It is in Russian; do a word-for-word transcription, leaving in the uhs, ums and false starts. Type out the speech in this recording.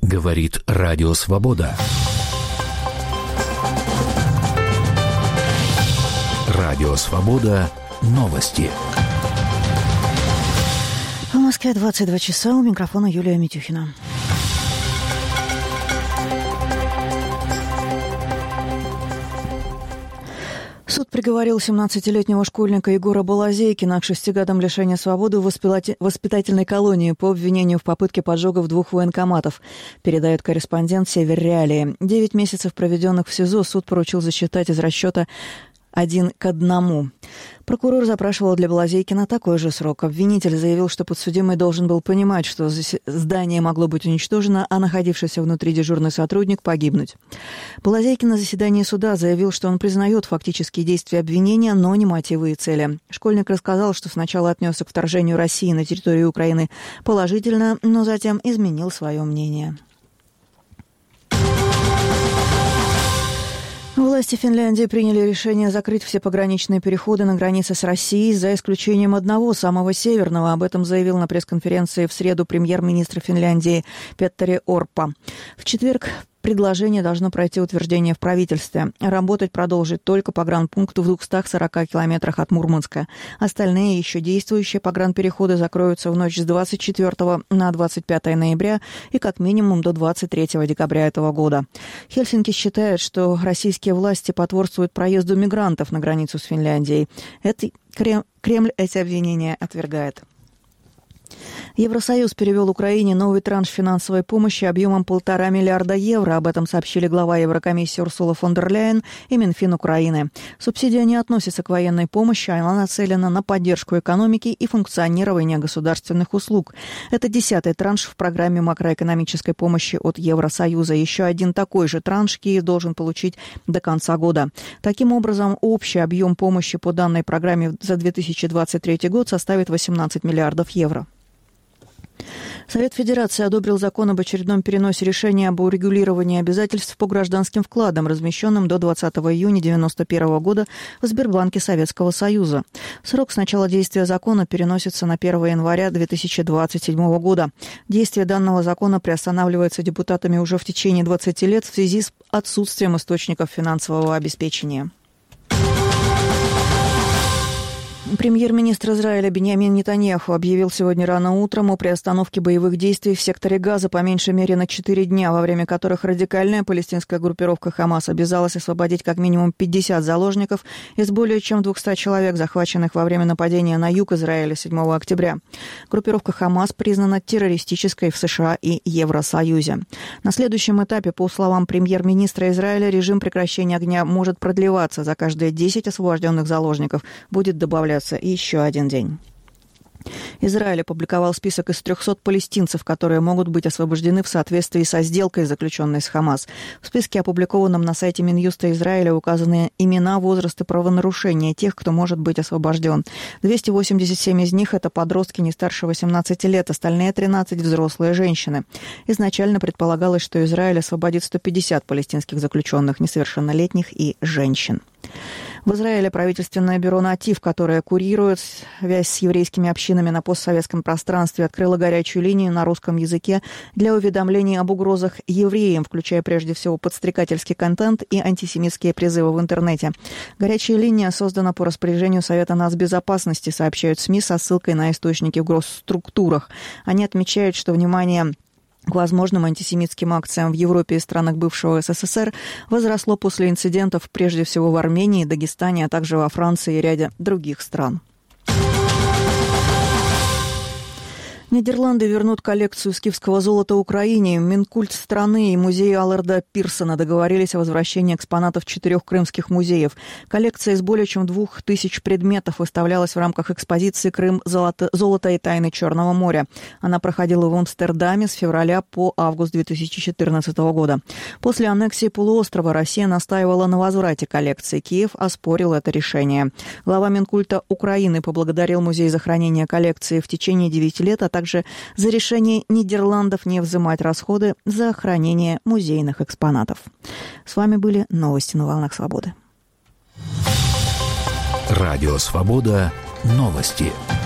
Говорит Радио Свобода. Радио Свобода. Новости. В Москве двадцать два часа. У микрофона Юлия Митюхина. Суд приговорил семнадцатилетнего школьника Егора Балазейкина к шести годам лишения свободы в воспитательной колонии по обвинению в попытке поджогов двух военкоматов, передает корреспондент «Север Реалии». Девять месяцев, проведенных в СИЗО, суд поручил засчитать из расчета один к одному. Прокурор запрашивал для Балазейкина такой же срок. Обвинитель заявил, что подсудимый должен был понимать, что здание могло быть уничтожено, а находившийся внутри дежурный сотрудник погибнуть. Балазейкин на заседании суда заявил, что он признает фактические действия обвинения, но не мотивы и цели. Школьник рассказал, что сначала отнесся к вторжению России на территорию Украины положительно, но затем изменил свое мнение. Власти Финляндии приняли решение закрыть все пограничные переходы на границе с Россией, за исключением одного, самого северного. Об этом заявил на пресс-конференции в среду премьер-министр Финляндии Петтери Орпа. В четверг предложение должно пройти утверждение в правительстве. Работать продолжит только погранпункт в двухстах сорока километрах от Мурманска. Остальные еще действующие погранпереходы закроются в ночь с двадцать четвёртого на двадцать пятое ноября и как минимум до двадцать третьего декабря этого года. Хельсинки считает, что российские власти потворствуют проезду мигрантов на границу с Финляндией. Это Кремль эти обвинения отвергает. Евросоюз перевел Украине новый транш финансовой помощи объемом полтора миллиарда евро. Об этом сообщили глава Еврокомиссии Урсула фон дер Ляйен и Минфин Украины. Субсидия не относится к военной помощи, а она нацелена на поддержку экономики и функционирование государственных услуг. Это десятый транш в программе макроэкономической помощи от Евросоюза. Еще один такой же транш Киев должен получить до конца года. Таким образом, общий объем помощи по данной программе за две тысячи двадцать третий год составит восемнадцать миллиардов евро. Совет Федерации одобрил закон об очередном переносе решения об урегулировании обязательств по гражданским вкладам, размещенным до двадцатого июня девяносто первого года в Сбербанке Советского Союза. Срок с начала действия закона переносится на первого января две тысячи двадцать седьмого года. Действие данного закона приостанавливается депутатами уже в течение двадцати лет в связи с отсутствием источников финансового обеспечения. Премьер-министр Израиля Биньямин Нетаньяху объявил сегодня рано утром о приостановке боевых действий в секторе Газа по меньшей мере на четыре дня, во время которых радикальная палестинская группировка «Хамас» обязалась освободить как минимум пятьдесят заложников из более чем двухсот человек, захваченных во время нападения на юг Израиля седьмого октября. Группировка «Хамас» признана террористической в США и Евросоюзе. На следующем этапе, по словам премьер-министра Израиля, режим прекращения огня может продлеваться. За каждые десять освобожденных заложников будет добавляться еще один день. Израиль опубликовал список из трехсот палестинцев, которые могут быть освобождены в соответствии со сделкой, заключенной с Хамас. В списке, опубликованном на сайте Минюста Израиля, указаны имена, возраст и правонарушения тех, кто может быть освобожден. двести восемьдесят семь из них – это подростки не старше восемнадцати лет, остальные тринадцать – взрослые женщины. Изначально предполагалось, что Израиль освободит сто пятьдесят палестинских заключенных, несовершеннолетних и женщин. В Израиле правительственное бюро «Натив», которое курирует связь с еврейскими общинами на постсоветском пространстве, открыло горячую линию на русском языке для уведомлений об угрозах евреям, включая прежде всего подстрекательский контент и антисемитские призывы в интернете. Горячая линия создана по распоряжению Совета нацбезопасности, сообщают СМИ со ссылкой на источники в госструктурах. Они отмечают, что внимание к возможным антисемитским акциям в Европе и странах бывшего СССР возросло после инцидентов прежде всего в Армении, Дагестане, а также во Франции и ряде других стран. Нидерланды вернут коллекцию скифского золота Украине. Минкульт страны и музей Алларда Пирсона договорились о возвращении экспонатов четырех крымских музеев. Коллекция из более чем двух тысяч предметов выставлялась в рамках экспозиции «Крым. Золото, золото и тайны Черного моря». Она проходила в Амстердаме с февраля по август две тысячи четырнадцатого года. После аннексии полуострова Россия настаивала на возврате коллекции. Киев оспорил это решение. Глава Минкульта Украины поблагодарил музей за хранение коллекции в течение девяти лет, а также за решение Нидерландов не взимать расходы за хранение музейных экспонатов. С вами были новости на волнах свободы. Радио Свобода. Новости.